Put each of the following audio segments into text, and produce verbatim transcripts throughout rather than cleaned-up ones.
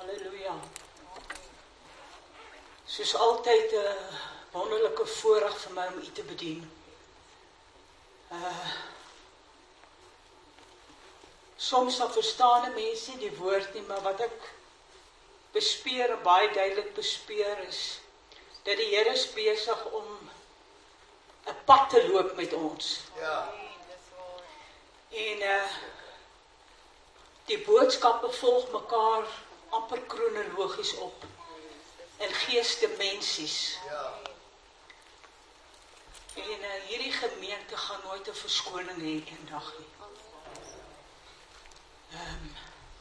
Halleluja. Soos altyd 'n uh, wonderlike voorreg vir my om u te bedien. Uh, soms dan verstaan mense nie die woord nie, maar wat ek bespeer en baie duidelik bespeer is, dat die Here is besig om 'n pad te loop met ons. Ja. En uh, die boodskappe volg mekaar amper kronologies op, in geesdimensies. Ja. En uh, hierdie gemeente gaan nooit 'n verskoning hê eendag nie. Um,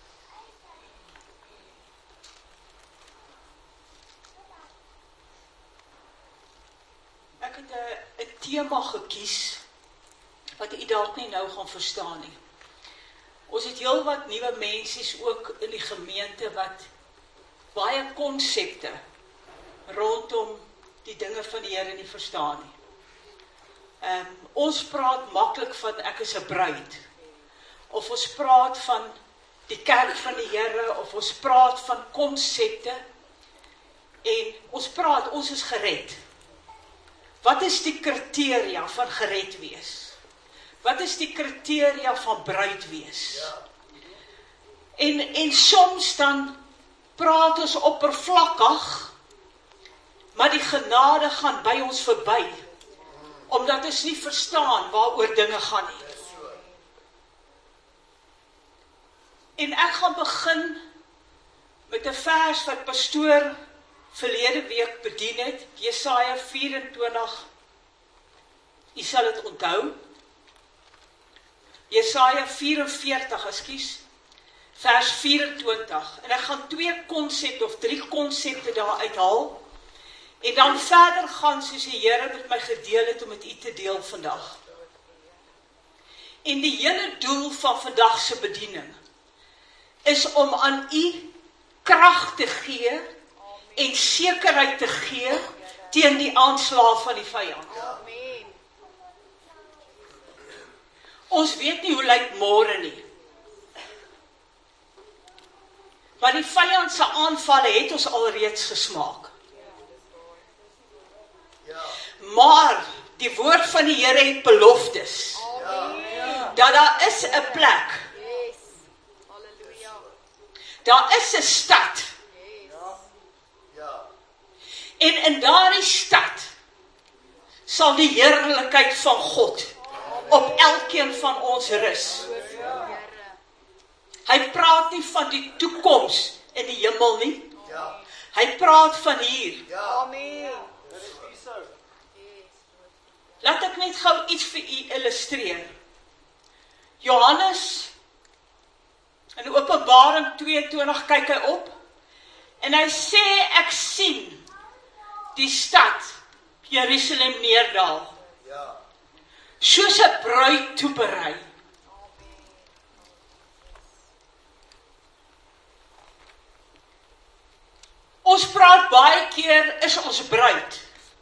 ek het 'n tema gekies, wat u dalk nie nou gaan verstaan nie. Ons het heel wat nuwe mensies ook in die gemeente, wat baie konsepte rondom die dinge van die Here nie verstaan nie. Um, ons praat maklik van ek is 'n bruid, of ons praat van die kerk van die Here, of ons praat van konsepte, en ons praat, ons is gered. Wat is die kriteria van gered wees? Wat is die kriteria van bruid wees? Ja. En, en soms dan praat ons oppervlakkig, maar die genade gaan by ons verby, omdat ons nie verstaan waaroor dinge gaan nie. En ek gaan begin met 'n vers wat pastoor verlede week bedien het, Jesaja vyf-en-twintig, u sal dit onthou, Jesaja vyf-en-veertig, ekskuus, vers vyf-en-twintig, en ek gaan twee konsepte of drie konsepte daar uithaal, en dan verder gaan soos die Here met my gedeel het om met u te deel vandag. En die hele doel van vandag se bediening is om aan u krag te gee en sekerheid te gee teen die aanslag van die vyand. Ons weet nie hoe lyk môre nie. Maar die vyand se aanvalle het ons alreeds gesmaak. Maar die woord van die Here het beloftes. Dat daar is 'n plek. Daar is 'n stad. En in daardie stad sal die heerlikheid van God op elkeen van ons rus. Hy praat nie van die toekoms in die hemel nie. Hy praat van hier. Amen. Laat ek net gou iets vir u illustreer. Johannes, in Openbaring tweeëntwintig kyk hy op, en hy sê, ek sien die stad Jerusalem neerdal, Ja. soos 'n bruid toeberei. Ons praat baie keer, is ons bruid.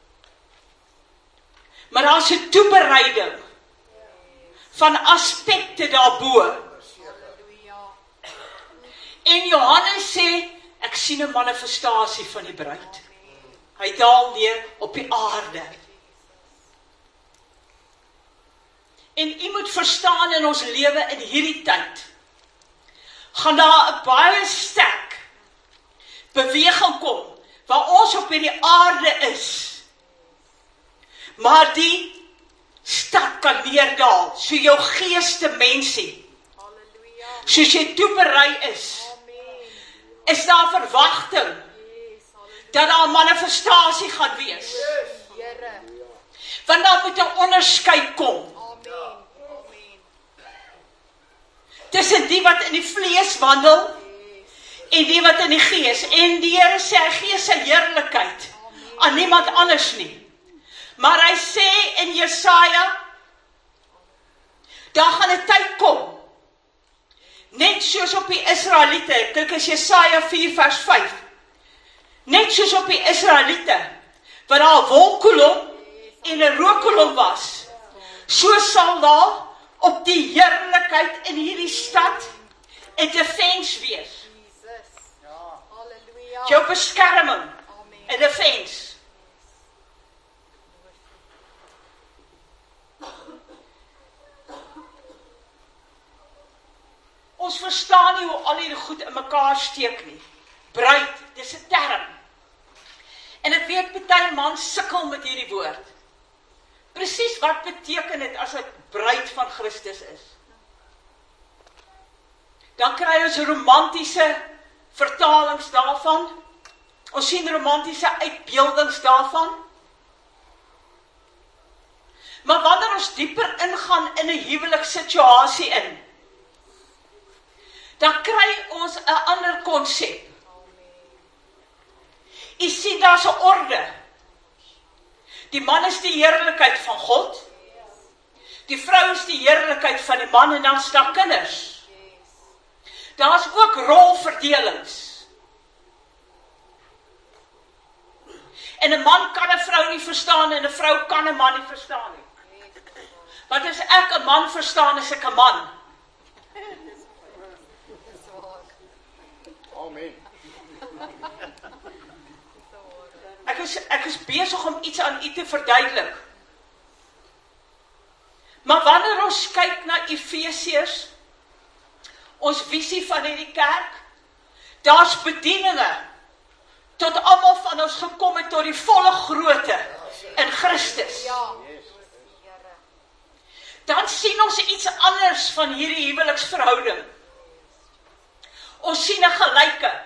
Maar daar's 'n toebereiding van aspekte daarbo. En Johannes sê, ek sien 'n manifestasie van die bruid. Hy daal neer op die aarde. En u moet verstaan, in ons lewe in hierdie tyd, gaan daar 'n baie sterk beweging kom, waar ons op hierdie aarde is, maar die stad kan neerdaal, so jou geesdimensie, soos jy toeberei is, is daar verwagting, dat daar 'n manifestasie gaan wees. Want daar moet 'n onderskeid kom, tussen die wat in die vlees wandel, en die wat in die gees, en die Here sê, hy gee sy heerlikheid aan niemand anders nie. Maar hy sê in Jesaja, daar gaan 'n tyd kom, net soos op die Israeliete, ek dink is Jesaja vier vers vyf, net soos op die Israeliete, wat daar 'n wolkkolom en 'n rookkolom was, so sal daar op die heerlikheid in hierdie stad 'n defens wees. beskerming, 'n defense. Ons verstaan nie hoe al hierdie goed in mekaar steek nie. Bruid, dis 'n term. En ek weet baie man sukkel met hierdie woord. Presies wat beteken dit as dit bruid van Christus is? Dan kry ons romantiese vertalings daarvan. Ons sien romantiese uitbeeldings daarvan. Maar wanneer ons dieper ingaan in 'n huwelikssituasie in, dan kry ons 'n ander konsep. U sien, daar's 'n orde. Die man is die heerlikheid van God. Die vrou is die heerlikheid van die man en dan is daar kinders. Daar's ook rolverdelings. En 'n man kan 'n vrou nie verstaan en 'n vrou kan 'n man nie verstaan nie. Want as ek 'n man verstaan, is ek 'n man. Amen. Ek is, ek is besig om iets aan u te verduidelik. Maar wanneer ons kyk na Efesiërs, ons visie van hierdie kerk, daar's bedieninge, tot almal van ons gekom het tot die volle grootte in Christus. Dan sien ons iets anders van hierdie huweliksverhouding. Ons sien 'n gelyke.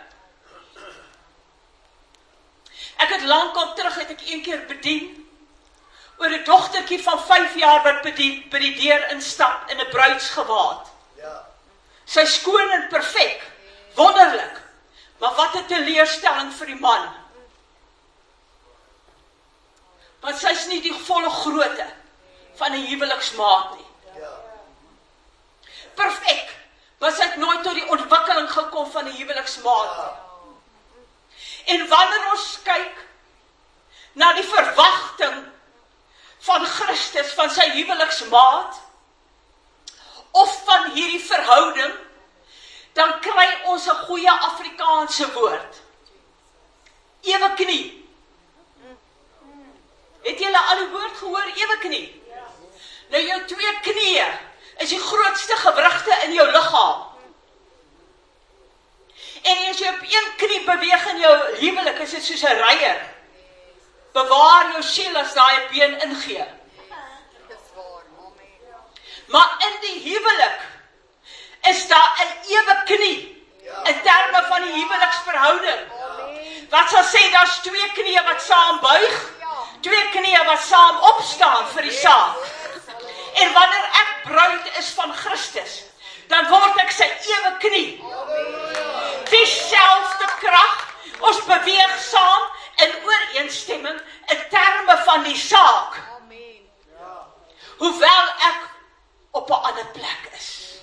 Ek het lankal terug, het ek een keer bedien, oor 'n dogtertjie van vyf jaar wat bedien, by die deur instap in 'n bruidsgewaad. Ja. Sy skoon en perfek, wonderlik, maar wat 'n teleurstelling vir die man. Want sy's nie die volle grootte van 'n huweliksmaat nie. Ja. Perfek, maar sy het nooit tot die ontwikkeling gekom van 'n huweliksmaat nie. En wanneer ons kyk na die verwagting van Christus, van sy huweliksmaat, of van hierdie verhouding, dan kry ons 'n goeie Afrikaanse woord. Ewe knie. Het julle al die woord gehoor, ewe knie? Nou jou twee knieë is die grootste gewrigte in jou liggaam. En as jy op een knie beweeg in jou huwelik, is dit soos 'n reier. Bewaar jou siel as daai been ingee. Maar in die huwelik is daar 'n ewe knie in terme van die huweliksverhouding. Wat sal sê, daar's twee knieë wat saam buig, twee knieë wat saam opstaan vir die saak. En wanneer ek bruid is van Christus, dan word ek sy ewe knie. Dieselfde krag, ons beweeg saam in ooreenstemming in terme van die saak. Hoewel ek op 'n ander plek is.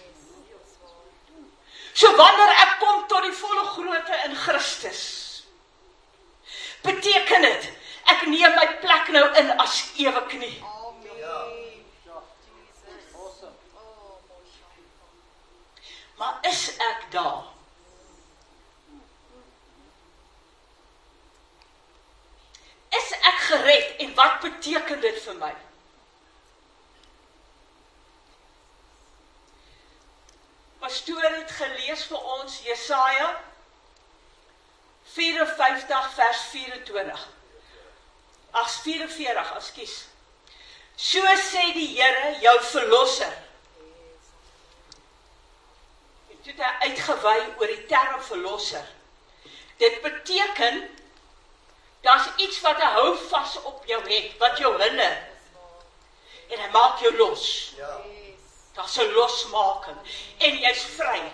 So wanneer ek kom tot die volle grootte in Christus, beteken dit, ek neem my plek nou in as ewe knie. Maar is ek daar? Is ek gered en wat beteken dit vir my? Pastoor het gelees vir ons Jesaja vyf vyf vers vyf-en-twintig. Ag, vyf vyf, ekskuus. So sê die Here, jou verlosser. Dit het uitgewy oor die term verlosser. Dit beteken, daar's iets wat 'n hou vas op jou het, wat jou hinder. En hy maak jou los. Ja. Daar's 'n losmaking. En jy's vry.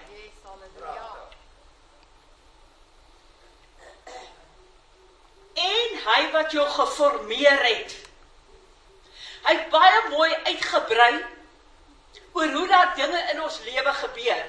En hy wat jou geformeer het. Hy het baie mooi uitgebrei oor hoe daar dinge in ons lewe gebeur.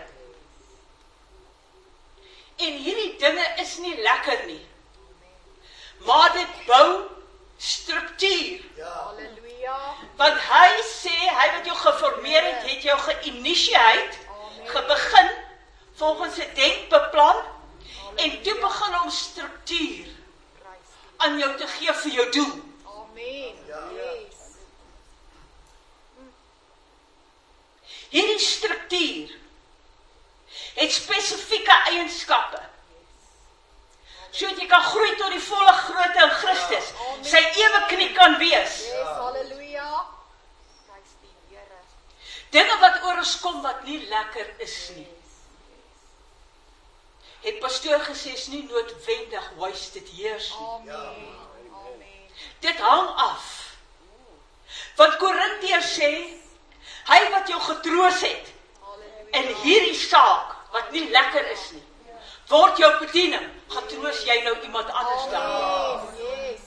En hierdie dinge is nie lekker nie. Maar dit bou struktuur. Ja. Halleluja. Want hy sê, hy wat jou geformeer het, het jou geïnisieer, gebegin volgens 'n denkbeplan En toe begin om struktuur aan jou te gee vir jou doel. Amen. Yes. Hierdie struktuur het spesifieke eienskappe. Sodat jy kan groei tot die volle grootte in Christus. Sy ewe knie kan wees. Yes, halleluja. Prys die Here. Dinge wat oor ons kom wat nie lekker is nie. Het pastoor gesê, is nie noodwendig wasted years nie. Amen. Amen. Dit hang af. Want Korintiërs sê, hy wat jou getroos het, Halleluja. in hierdie saak, wat nie lekker is nie, word jou bediening, getroos jy nou iemand anders dan. Amen. Yes.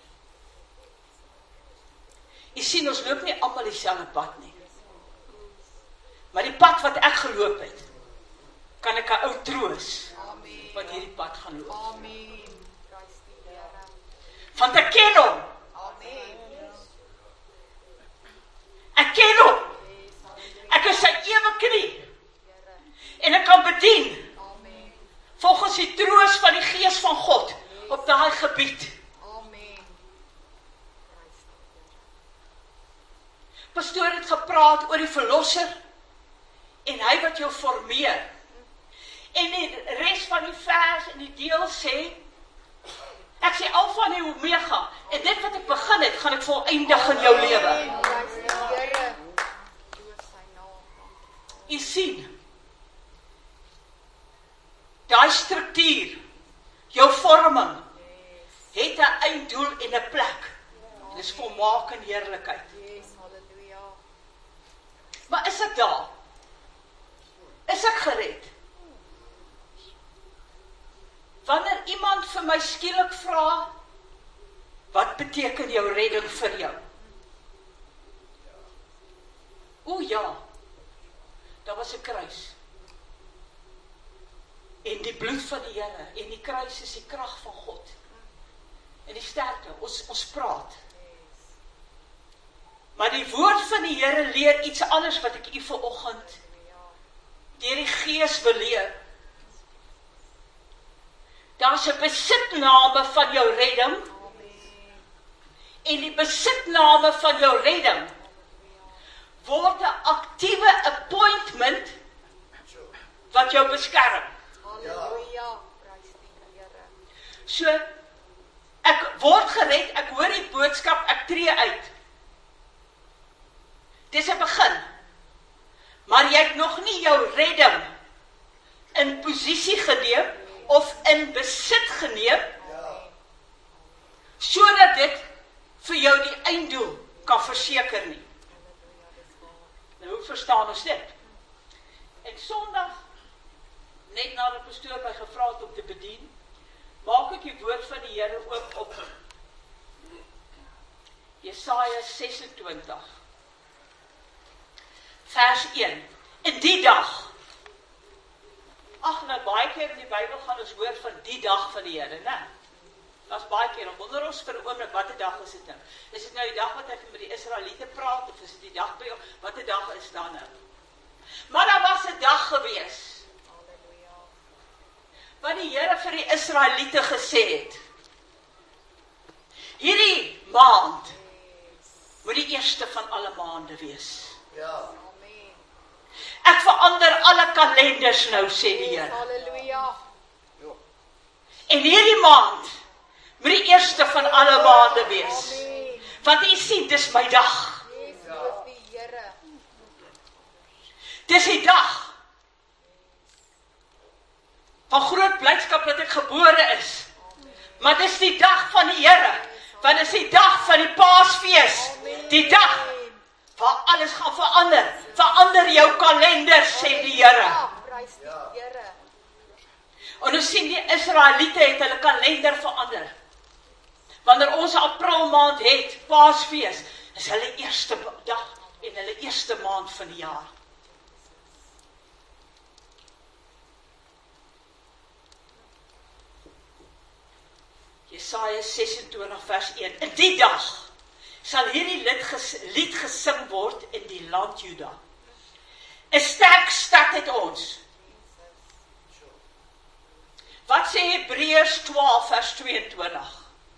Jy sien, ons loop nie almal dieselfde pad nie. Maar die pad wat ek geloop het, kan ek 'n ou troos, Amen. wat hierdie pad gaan loop. Amen. Prys die Here. Want ek ken hom, Amen. ek ken hom, Yes, halleluja. ek is sy ewe knie, Here. en ek kan bedien, Amen. volgens die troos van die Gees van God, op daai gebied. Amen. Prys die Here. Pastoor het gepraat oor die verlosser, en hy wat jou formeer. En die res van die vers en die deel sê, ek sê Alfa en die Omega, en dit wat ek begin het, gaan ek voleindig in jou lewe. Amen. Prys die Here. Loof sy naam. Jy sien, daai struktuur, jou vorming, Yes. het 'n einddoel en 'n plek. En dis volmaak in heerlikheid. Yes, halleluja. Maar is ek daar? Is ek gered? Wanneer iemand vir my skielik vra, wat beteken jou redding vir jou? O ja, daar was 'n kruis. En die bloed van die Here, en die kruis is die krag van God. En die sterkte, ons, ons praat. Maar die woord van die Here leer iets anders wat ek u vanoggend deur die Gees wil leer. Daar's 'n besitname van jou redding, en die besitname van jou redding word 'n aktiewe appointment wat jou beskerm. Halleluja. Prys die Here. So, ek word gered, ek hoor die boodskap, ek tree uit. Dis 'n begin. Maar jy het nog nie jou redding in posisie geneem of in besit geneem, sodat dit vir jou die einddoel kan verseker nie. Nou, hoe verstaan ons dit? En Sondag, net nadat die pastoor my gevra het om te bedien, maak ek die woord van die Here oop op Jesaja ses en twintig. Vers een. In die dag. Ag, nou baie keer in die Bybel gaan ons hoor van die dag van die Here, né? Daar's baie keer, wonder ons vir 'n oomblik, watter dag is dit nou? Is dit nou die dag wat hy met die Israeliete praat, of is dit die dag by jou? Watter dag is dan nou? Maar daar was 'n dag gewees, Halleluja. wat die Here vir die Israeliete gesê het. Hierdie maand moet die eerste van alle maande wees. Ja. Amen. Ek verander alle kalenders nou, sê die Yes, Here. halleluja. En hierdie maand moet die eerste van alle maande wees. Amen. Want jy sien, dis my dag. Yes, loof die Here. Dis die dag van groot blydskap dat ek gebore is. Maar dis die dag van die Here. Want dis die dag van die Paasfees. Die dag waar alles gaan verander. Verander jou kalender, sê die Here. Ja, prys die Here. En ons sien die Israeliete het hulle kalender verander. Wanneer ons April maand het, Paasfees, is hulle eerste dag en hulle eerste maand van die jaar. Jesaja ses en twintig vers een. In die dag sal hierdie lied, ges, lied gesing word in die land Juda. 'n Sterk stad het ons. Wat sê Hebreërs twaalf vers tweeëntwintig?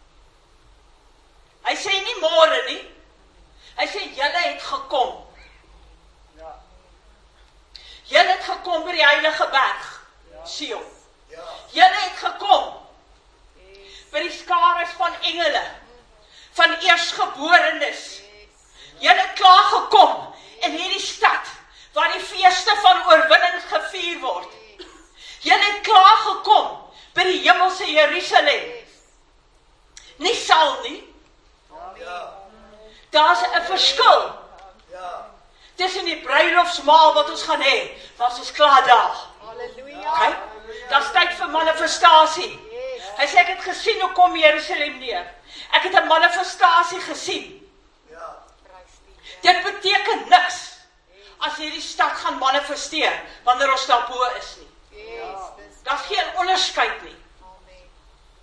Hy sê nie môre nie. Hy sê julle het gekom. Ja. Julle het gekom by die heilige berg, Sion. Ja. Julle het gekom by die skares van engele, van eersgeborenes. Julle het klaar gekom in hierdie stad, waar die feeste van oorwinning gevier word. Julle het klaar gekom by die hemelse Jerusalem. Nie sal nie. Ja. Daar's 'n verskil Ja. tussen die bruilofsmaal wat ons gaan hê, maar ons is klaar daar. Halleluja. Okay? Daar's tyd vir manifestasie. Hy sê ek het gesien hoe kom Jerusalem neer. Ek het 'n manifestasie gesien. Ja. Prys die Here. Dit beteken niks as hierdie stad gaan manifesteer wanneer ons daarbo is nie. Yes, dis Daar's geen onderskeid nie. amen.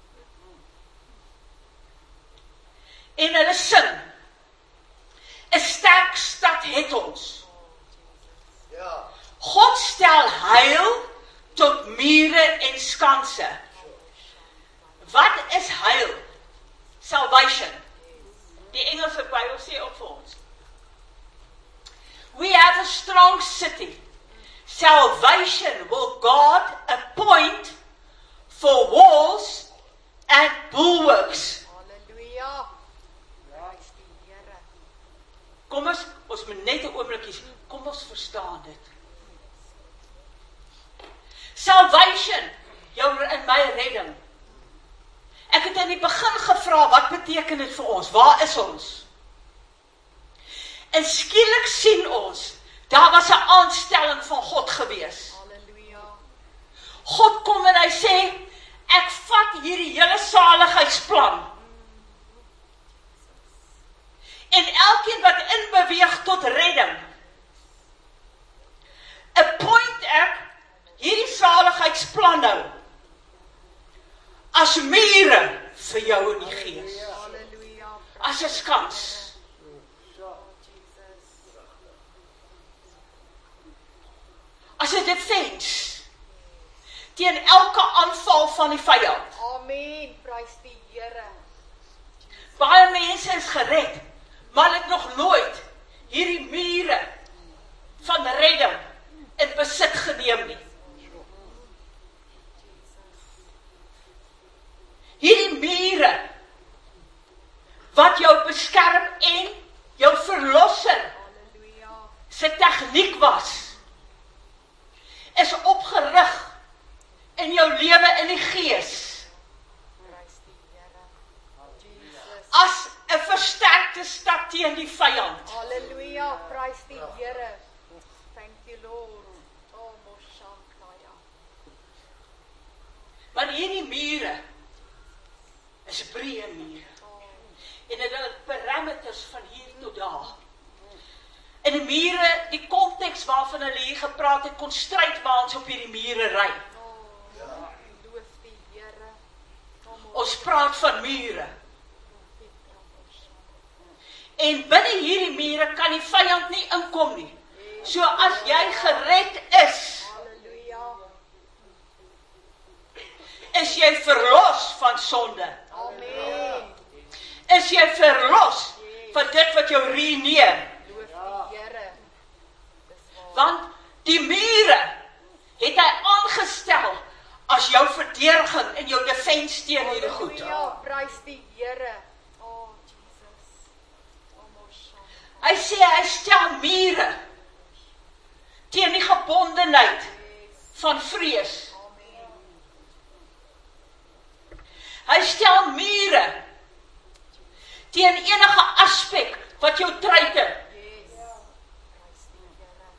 En hulle sing, 'n sterk stad het ons. Ja. God stel heil tot mure en skanse. Wat is heil? Salvation. Die Engelse Bybel sê ook vir ons. We have a strong city. Salvation will God appoint for walls and bulwarks. Halleluja. Prys die Here. Kom ons, ons moet net 'n oombliekie sien. Kom ons verstaan dit. Salvation, jou en my redding. Ek het in die begin gevra, wat beteken dit vir ons? Waar is ons? En skielik sien ons, daar was 'n aanstelling van God gewees. Halleluja. God kom en hy sê, ek vat hierdie hele saligheidsplan. En elkeen wat inbeweeg tot redding, appoint ek hierdie saligheidsplan nou as mure vir jou in die gees, Halleluja. as 'n skans. As 'n defense teen elke aanval van die vyand. Amen. Prys die Here. Baie mense is gered, maar hulle het nog nooit hierdie mure van redding in besit geneem nie. Hierdie mure wat jou beskerm en jou verlosser Halleluja. se tegniek was, is opgerig in jou lewe in die gees Prys die Here. Jesus. as 'n versterkte stad teen die vyand. Halleluja. Prys die Here. Thank you Lord. Oh, Moshantaya. Want hierdie mure is breë mure. En dit het parameters van hier tot daar. En die mure, die konteks waarvan hulle hier gepraat het, kon stryd waar ons op hierdie mure ry. Oh, loof die Here. Oh, Ons praat van mure. En binne hierdie mure kan die vyand nie inkom nie. So as jy gered is, Halleluja. is jy verlos van sonde. Amen. Is jy verlos van dit wat jou ruïneer. Loof die Here. Dis waar. Want die mure het hy aangestel as jou verdediging en jou defense teen hierdie goed. Halleluja. Prys die Here. Oh, Jesus. Oh, Moshantaya. Hy sê hy stel mure teen die gebondenheid van vrees. Amen. Hy stel mure teen enige aspek wat jou treiter. Yes. Prys die Here.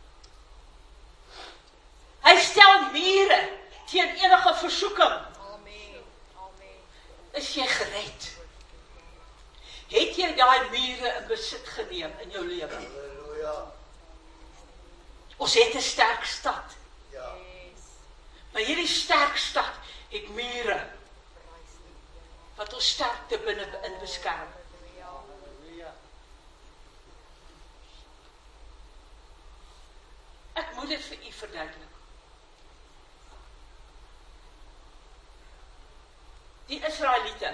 Hy stel mure teen enige versoeking. Amen. Amen. Is jy gered? Het jy daai mure in besit geneem in jou lewe? Halleluja. Ons het 'n sterk stad. Ja. Yes. Maar hierdie sterk stad het mure Prys die Here. wat ons sterkte binne in beskerm. Halleluja. Halleluja. Ek moet dit vir u verduidelik. Die Israeliete.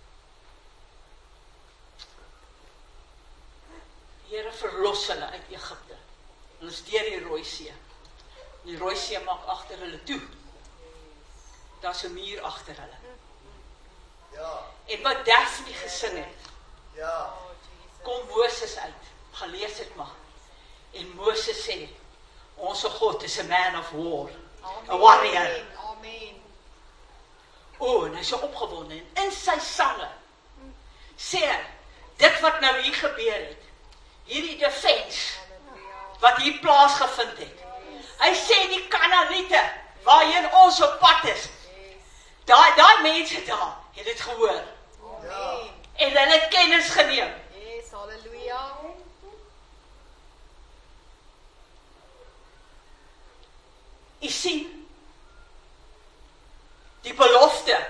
Die Here verlos hulle uit Egipte. Hulle is deur die Rooi See. Die Rooi See maak agter hulle toe. Daar's 'n muur agter hulle. Ja. En wat Daphne gesing het, Ja. kom Moses uit, gaan lees dit maar. En Moses sê, ons God is a man of war, a warrior. Amen. O, en hy is so opgewonde, en in sy sange, sê hy, dit wat nou hier gebeur het, hierdie defense, wat hier plaasgevind het, hy sê die Kanaaniete, waarheen ons op pad is, daai, daai mense daar, het dit gehoor, Amen. en hulle het kennis geneem, Yes, halleluja. jy sien, die belofte,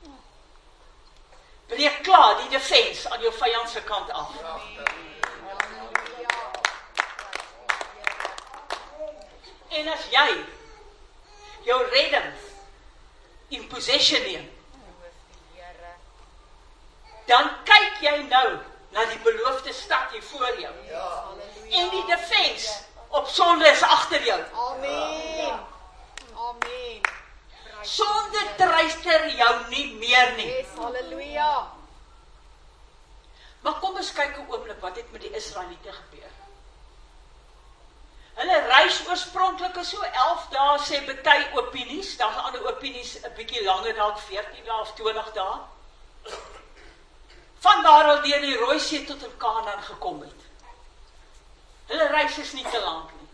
breek klaar die defense aan jou vyand se kant af. En as jy jou redding in possession neem, dan kyk jy nou na die beloofde stad hier voor jou. Ja. En die defense op sonde is agter jou. Amen. Amen. Sonde treister jou nie meer nie. Yes, halleluja. Maar kom ons kyk 'n oomblik wat het met die Israeliete gebeur. Hulle reis oorspronklik is so elf dae, sê baie opinies, daar's ander opinies 'n bietjie langer, dalk veertien dae of twintig dae. Van daar al deur die Rooi See tot in Kanaan gekom het. Hulle reis is nie te lank nie.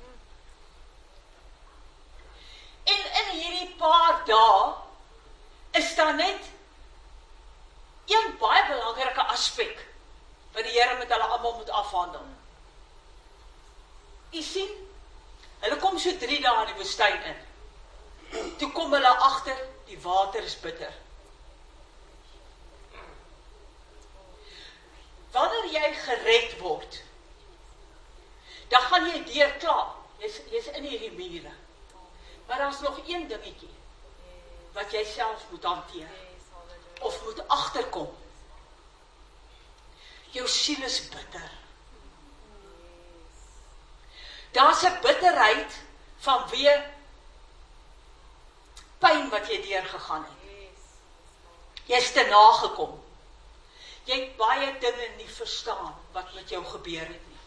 En in hierdie paar dae is daar net een baie belangrike aspek wat die Here met hulle almal moet afhandel. Jy sien, hulle kom so drie dae in die woestyn in. Toe kom hulle agter, die water is bitter. Wanneer jy gered word, dan gaan jy deur klaar. Jy's jy's in hierdie mure. Maar daar's nog een dingetjie wat jy self moet hanteer of moet agterkom. Jou siel is bitter. Daar's 'n bitterheid vanweë pyn wat jy deurgegaan het. Jy's te nagekom. Jy het baie dinge nie verstaan wat met jou gebeur het nie.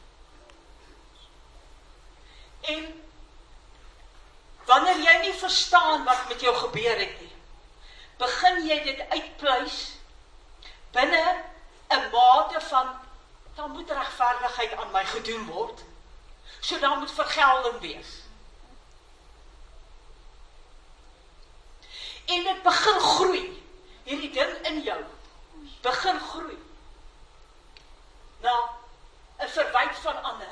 En wanneer jy nie verstaan wat met jou gebeur het nie, begin jy dit uitpluis binne 'n mate van, dan moet regverdigheid aan my gedoen word, so dan moet vergelding wees. En dit begin groei, hierdie ding in jou, begin groei, na 'n verwyte van ander.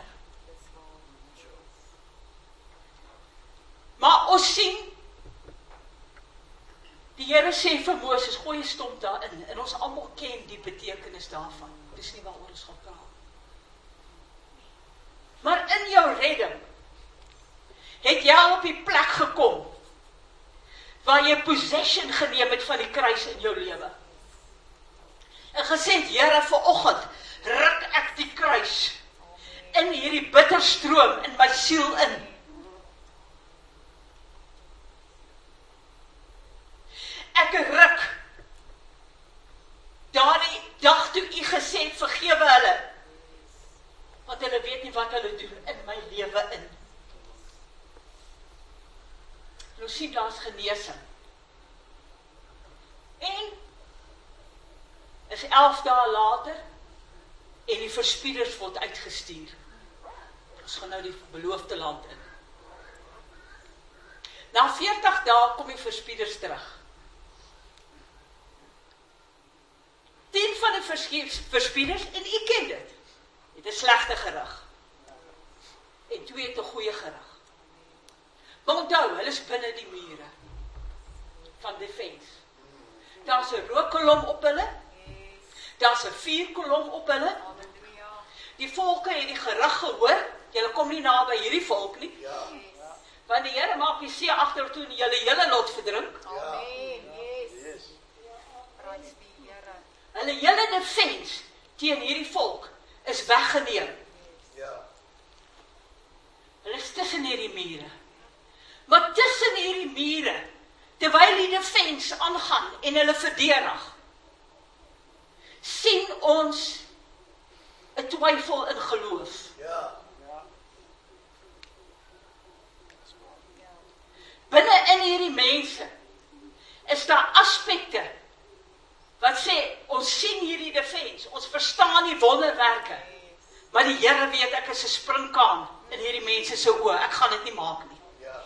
Maar ons sien, die Here sê vir Moses, gooi 'n stomp daarin, en ons almal ken die betekenis daarvan. Dis nie waaroor ons gaan praat. Maar in jou redding, het jy al op die plek gekom, waar jy possession geneem het van die kruis in jou lewe. En gesê, Here, vanoggend ruk ek die kruis in hierdie bitter stroom in my siel in. Ek ruk daardie dag toe u gesê het, vergewe hulle, want hulle weet nie wat hulle doen in my lewe in. Nou sien, daar's genesing. En is elf dae later, en die verspieders word uitgestuur. Ons gaan nou die beloofde land in. Na veertig dae kom die verspieders terug. Tien van die verspieders, en u ken dit, het 'n slegte gerug. En twee het 'n goeie gerug. Maar onthou, hulle is binne die mure van defense. Daar's 'n rookkolom op hulle, daar's 'n vuurkolom op hulle. Die volke het die gerug gehoor, julle kom nie naby hierdie volk nie. Ja. Want die Here maak die see agter toe en julle hele lot verdrink. Amen. Yes. Yes. Prys Hulle hele defense teen hierdie volk is weggeneem. Ja. Hulle is tussen hierdie mure. Maar tussen hierdie mure, terwyl die defense aangaan en hulle verdedig, sien ons 'n twyfel in geloof. Ja. Binne in hierdie mense is daar aspekte wat sê, ons sien hierdie defense, ons verstaan die wonderwerke, maar die Here weet ek is 'n springkaan in hierdie mense se oë, ek gaan dit nie maak nie. Ja.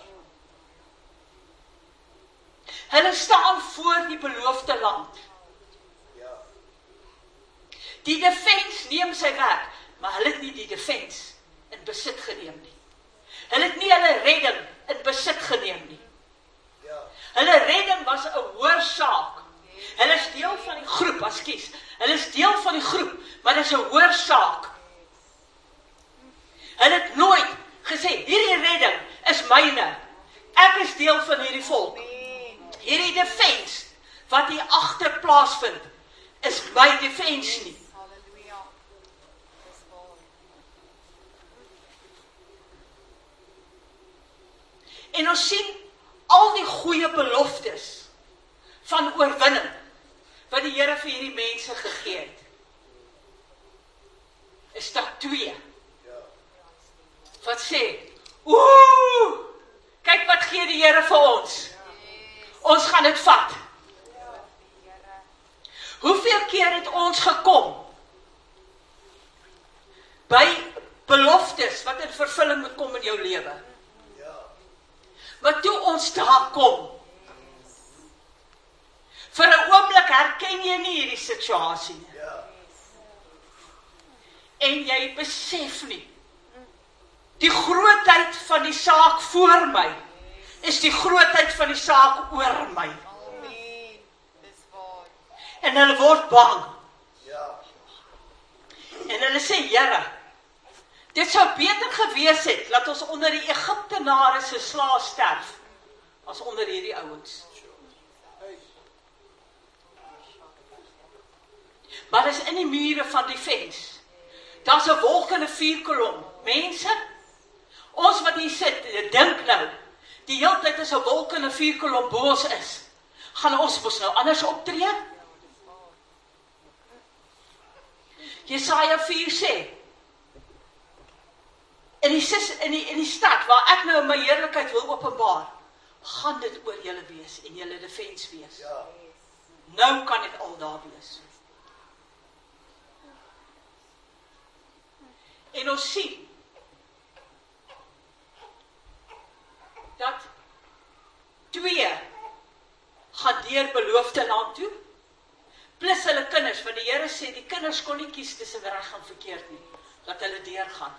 Hulle staan voor die beloofde land. Ja. Die defense neem sy werk, maar hulle het nie die defense in besit geneem nie. Hulle het nie hulle redding in besit geneem nie. Ja. Hulle redding was 'n hoorsaak. Hulle is deel van die groep, ekskuus. Hulle is deel van die groep, maar dit is 'n hoorsaak. Hulle het nooit gesê, hierdie redding is myne. Ek is deel van hierdie volk. Hierdie defense wat hier agter plaasvind, is my defense nie. Halleluja. Dis waar. En ons sien al die goeie beloftes van oorwinning wat die Here vir hierdie mense gegee het. Is daar twee Ja. wat sê, oeh, kyk wat gee die Here vir ons. Ons gaan dit vat. Hoeveel keer het ons gekom by beloftes wat in vervulling moet kom in jou lewe? Ja. Maar toe ons daar kom, vir 'n oomblik herken jy nie hierdie situasie nie. Ja. En jy besef nie, die grootheid van die saak voor my, is die grootheid van die saak oor my. Amen. Dis waar. En hulle word bang. Ja. En hulle sê, Here, dit sou beter gewees het, laat ons onder die Egiptenare se slaaf sterf, as onder hierdie ouens. Maar dis in die mure van defense. Daar's 'n wolk en 'n vuurkolom. Mense, ons wat hier sit, dink nou, die hele tyd is 'n wolk en 'n vuurkolom bo ons is. Gaan ons mos nou anders optree? Jesaja vier sê, in die, sis, in, die, in die stad waar ek nou my heerlikheid wil openbaar, gaan dit oor julle wees en julle defense wees. Ja. Nou kan dit al daar wees. En ons sien dat twee gaan deur beloofde land toe, plus hulle kinders, want die Here sê, die kinders kon nie kies tussen reg en verkeerd nie, dat hulle deurgaan.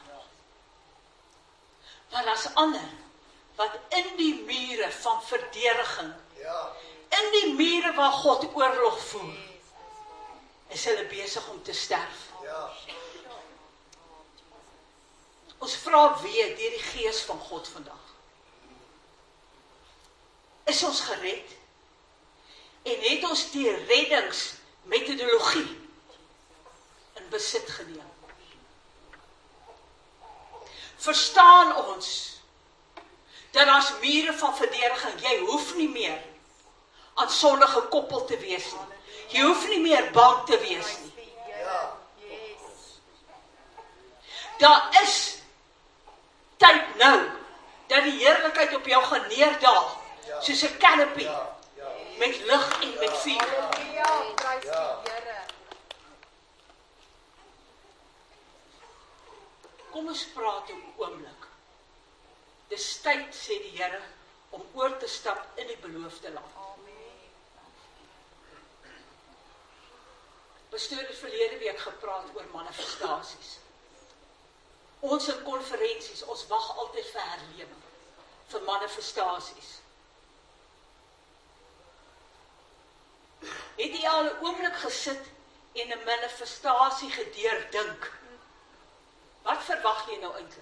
Maar daar's ander, wat in die mure van verdediging, Ja. in die mure waar God oorlog voer, is hulle besig om te sterf. Ja. Ons vra weer deur die Gees van God vandag. Is ons gered? En het ons die reddingsmetodologie in besit geneem? Verstaan ons dat daar's mure van verdediging. Jy hoef nie meer aan sonde gekoppel te wees nie. Jy hoef nie meer bang te wees nie. Ja. Yes. Daar is tyd nou dat die heerlikheid op jou gaan neerdaal, Ja. soos 'n canopy, Ja. Ja. met lig en met vuur. Halleluja. Prys Ja. die Here. Kom ons praat 'n oomblik. Dis tyd, sê die Here, om oor te stap in die beloofde land. Amen. Pastoor het verlede week gepraat oor manifestasies. Ons in konferensies, ons wag altyd vir herlewing, vir manifestasies. Het jy al 'n oomblik gesit en 'n manifestasie gedeurdink? Wat verwag jy nou eintlik?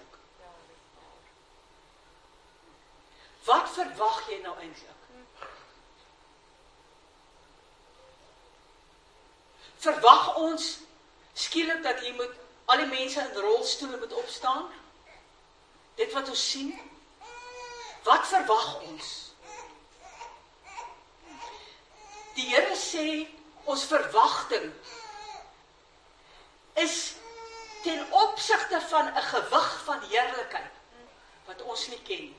Wat verwag jy nou eintlik? Verwag ons skielik dat hier moet al die mense in rolstoele moet opstaan? Dit wat ons sien? Wat verwag ons? Die Here sê, ons verwagting is ten opsigte van 'n gewig van heerlikheid, wat ons nie ken.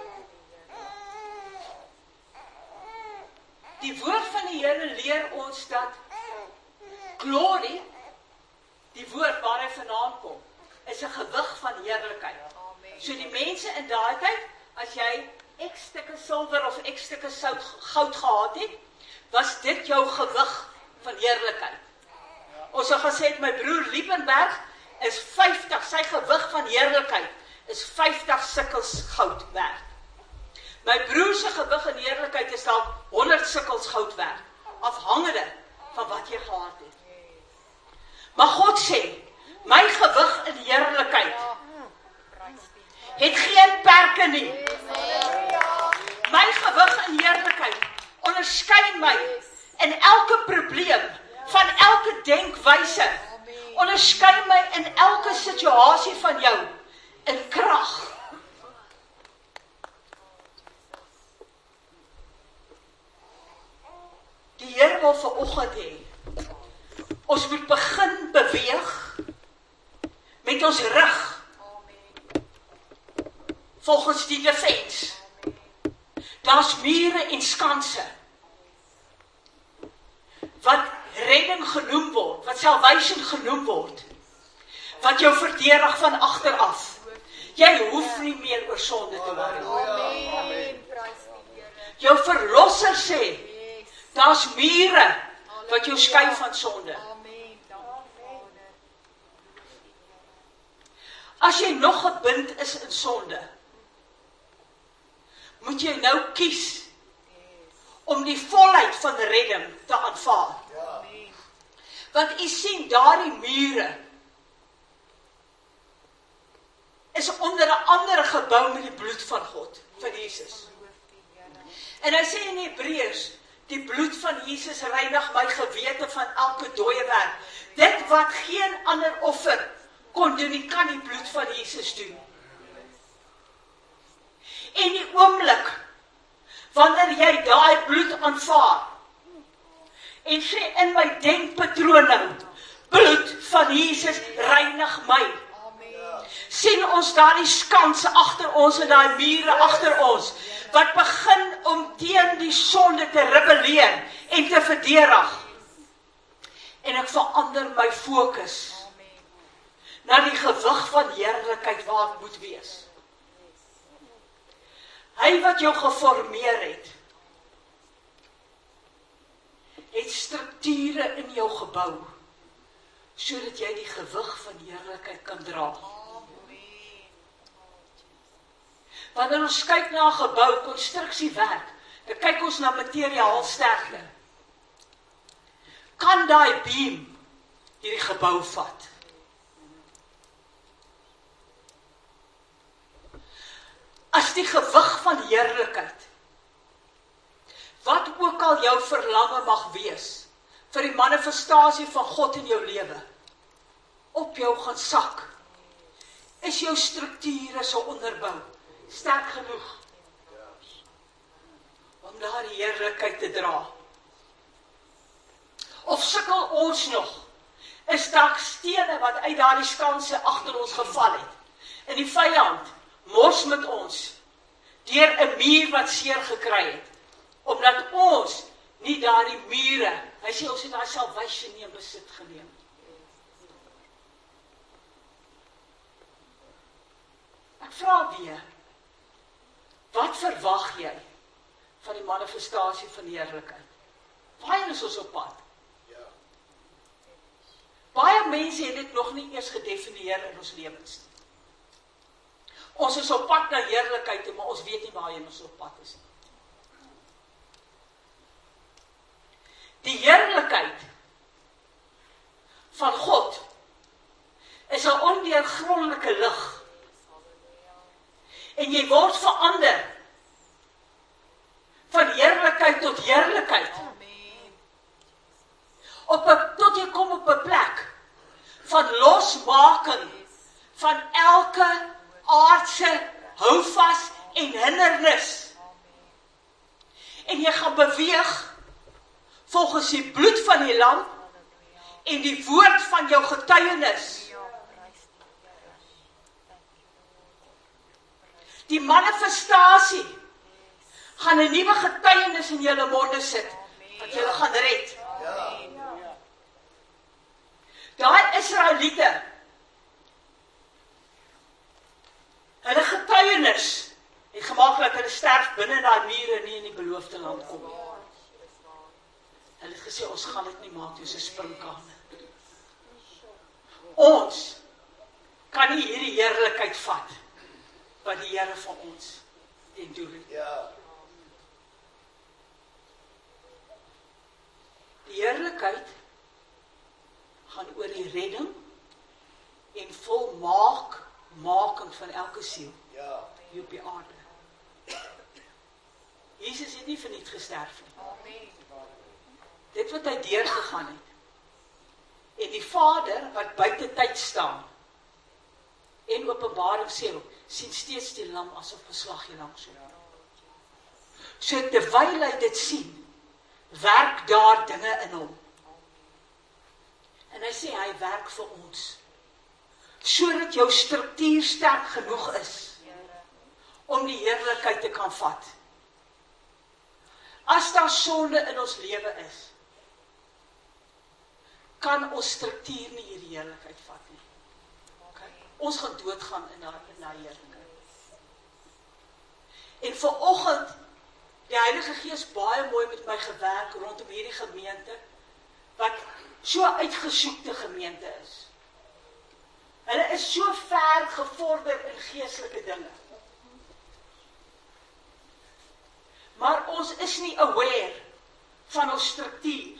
Die woord van die Here leer ons dat glory, die woord waar hy vandaan kom, is 'n gewig van heerlikheid. So die mense in daai tyd, as jy x stukke silwer of x stukke sout, goud gehad het, was dit jou gewig van heerlikheid. Ons het gesê, my broer Liebenberg is vyftig, sy gewig van heerlikheid is vyftig sikkels goud werd. My broer se gewig in heerlikheid is dalk honderd sikkels goud werd, afhangende van wat jy gehad het. Maar God sê, my gewig in heerlikheid het geen perke nie. My gewig in heerlikheid onderskei my in elke probleem, van elke denkwyse, onderskei my in elke situasie van jou, in krag. Die Here wil vanoggend hê, ons moet begin beweeg met ons rug volgens die defense. Daar's mure en skanse wat redding genoem word, wat salvation genoem word, wat jou verdedig van agteraf. Jy hoef nie meer oor sonde te worry. Jou verlosser sê, daar's mure wat jou skei van sonde. As jy nog gebind is in sonde, moet jy nou kies om die volheid van redding te aanvaar. Want u sien, daardie mure is onder 'n ander gebou met die bloed van God, van Jesus. En hy sê in Hebreërs, die bloed van Jesus reinig my gewete van elke dooie werk. Dit wat geen ander offer kon doen, nie kan die bloed van Jesus doen. En die oomblik, wanneer jy daai bloed aanvaar, en sê in my denkpatroon nou, bloed van Jesus reinig my. Sien ons daar die skanse agter ons en daai mure agter ons, wat begin om teen die sonde te rebelleer en te verdedig. En ek verander my fokus na die gewig van heerlikheid waar ek moet wees. Hy wat jou geformeer het, het strukture in jou gebou, sodat jy die gewig van heerlikheid kan dra. Wanneer ons kyk na 'n gebou, konstruksiewerk, dan kyk ons na materiaalsterkte. Kan daai beam hierdie gebou vat? As die gewig van heerlikheid, wat ook al jou verlange mag wees, vir die manifestasie van God in jou lewe, op jou gaan sak, is jou strukture so onderbou, sterk genoeg, om daar die heerlikheid te dra. Of sukkel ons nog, is daar stene wat uit daardie skanse agter ons geval het, en die vyand mors met ons, deur 'n muur wat seer gekry het, omdat ons nie daardie mure, hy sê ons het daai salvation nie in besit geneem. Ek vra weer, wat verwag jy van die manifestasie van die heerlikheid? Waar is ons op pad? Baie mense het dit nog nie eers gedefinieer in ons lewens. Ons is op pad na heerlikheid, maar ons weet nie waarheen ons op pad is. Die heerlikheid van God is 'n ondeurgrondelike lig. En jy word verander van heerlikheid tot heerlikheid. Op 'n tot jy losmaking van elke aardse houvas en hindernis. En jy gaan beweeg volgens die bloed van die lam en die woord van jou getuienis. Die manifestasie gaan 'n nuwe getuienis in julle monde sit, wat julle gaan red. Daai Israeliete, hulle getuienis het gemaak dat hulle sterf binne daai mure nie in die beloofde land kom. Hulle het gesê, ons gaan dit nie maak soos 'n sprinkane. Ons kan nie hierdie heerlikheid vat wat die Here vir ons ten doel. Ja. Die heerlikheid gaan oor die redding en volmaak making van elke siel Ja. hier op die aarde. Jesus het nie verniet gesterf nie. Dit wat hy deurgegaan het. En die Vader wat buite tyd staan en Openbaring sê, sien steeds die lam asof geslag jy langs hom. So terwyl hy dit sien, werk daar dinge in hom. En hy sê hy werk vir ons, sodat jou struktuur sterk genoeg is om die heerlikheid te kan vat. As daar sonde in ons lewe is, kan ons struktuur nie hierdie heerlikheid vat nie. Okay. Ons gaan doodgaan in daai in daai heerlikheid. En vanoggend, die Heilige Gees baie mooi met my gewerk rondom hierdie gemeente, wat so uitgesoekte gemeente is. Hulle is so ver gevorder in geestelike dinge. Maar ons is nie aware van ons struktuur,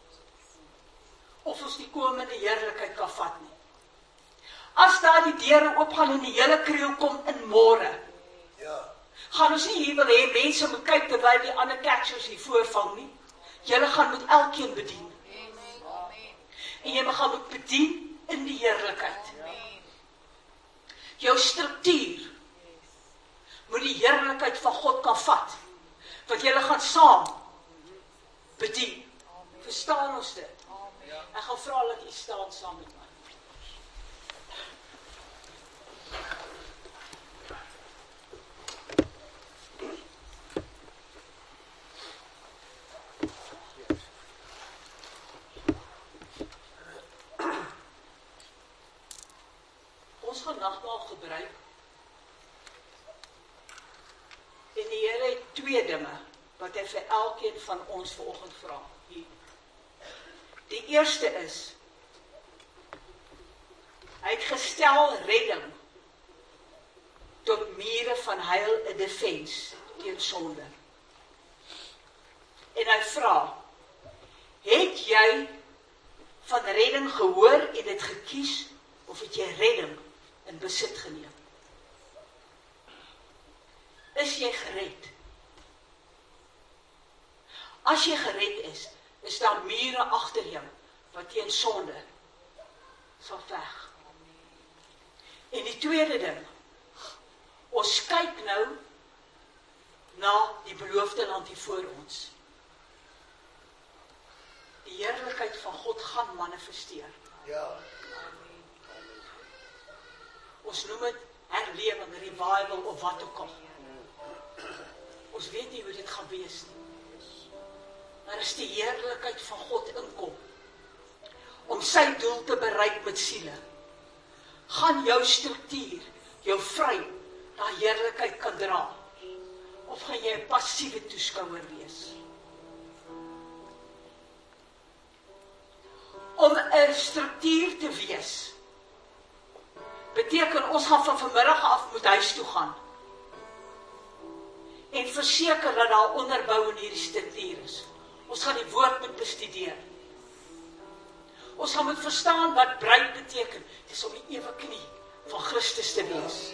of ons die komende heerlikheid kan vat nie. As daar die deure oopgaan en die hele kriel kom in môre, Ja. gaan ons nie hier wil hê mense moet kyk terwyl die ander catchers hier voorvang nie. Julle gaan met elkeen bedien. En jy gaan moet bedien in die heerlikheid. Jou struktuur moet die heerlikheid van God kan vat. Want julle gaan saam bedien. Verstaan ons dit? Ek gaan vra dat u staan saam met my. Ons gaan nagmaal gebruik. En die Here het twee dinge wat hy vir elkeen van ons vanoggend vra. Hier. Die eerste is, hy het gestel redding tot mure van heil 'n defens teen sonde. En hy vra, het jy van redding gehoor en dit gekies, of het jy redding in besit geneem? Is jy gered? As jy gered is, is daar mure agter jou, wat teen sonde sal veg. En die tweede ding, ons kyk nou na die beloofde land hier voor ons. Die heerlikheid van God gaan manifesteer. Ja. Ons noem dit herlewing, revival of wat ook al. Ons weet nie hoe dit gaan wees nie. Maar as die heerlikheid van God inkom, om sy doel te bereik met siele, gaan jou struktuur, jou vry, na heerlikheid kan dra. Of gaan jy 'n passiewe toeskouer wees? Om 'n struktuur te wees, beteken ons gaan van vanmiddag af moet huis toe gaan. En verseker dat daar onderbou in hierdie struktuur is. Ons gaan die woord moet bestudeer. Ons gaan moet verstaan wat bruid beteken. Dit is om die ewe knie van Christus te wees.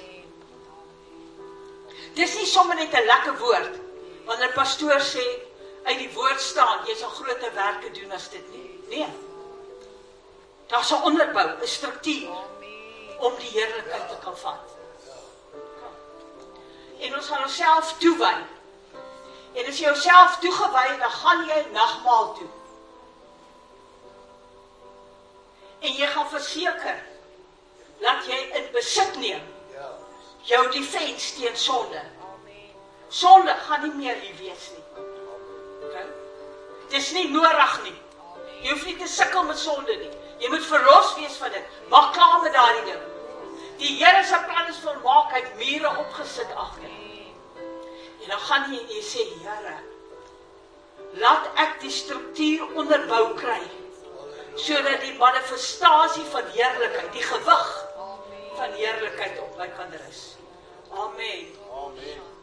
Dis nie sommer net 'n lekker woord, wanneer 'n pastoor sê, uit die woord staan, jy sal groter werke doen as dit nie. Nee. Daar's 'n onderbou, 'n struktuur Amen. om die heerlikheid te kan vat. En ons gaan onsself toewy. En as jy jouself toegewy, dan gaan jy nagmaal toe. En jy gaan verseker dat jy in besit neem Ja. jou defense teen sonde. Amen. Sonde gaan nie meer hier wees nie. Okay? Dis nie nodig nie. Amen. Jy hoef nie te sukkel met sonde nie. Jy moet verlos wees van dit. Maak klaar met daardie ding. Die Here se plan is volmaak, hy het mure opgesit agter. En dan gaan jy en jy sê, Here, laat ek die struktuur onderbou kry, sodat die manifestasie van heerlikheid, die gewig Amen. van heerlikheid op my kan rus. Amen. Amen.